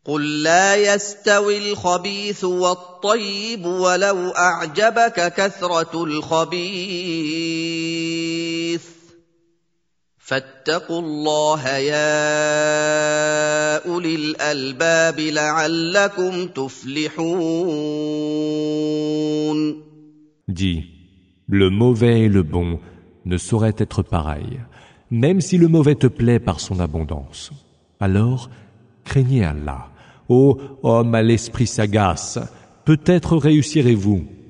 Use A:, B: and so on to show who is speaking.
A: قل لا يستوي الخبيث والطيب ولو أعجبك كثرة الخبيث فاتقوا الله يا أولي الألباب لعلكم تفلحون.
B: Dis, le mauvais et le bon ne sauraient être pareils, même si le mauvais te plaît par son abondance. Alors, craignez Allah, ô hommes à l'esprit sagace, peut-être réussirez-vous.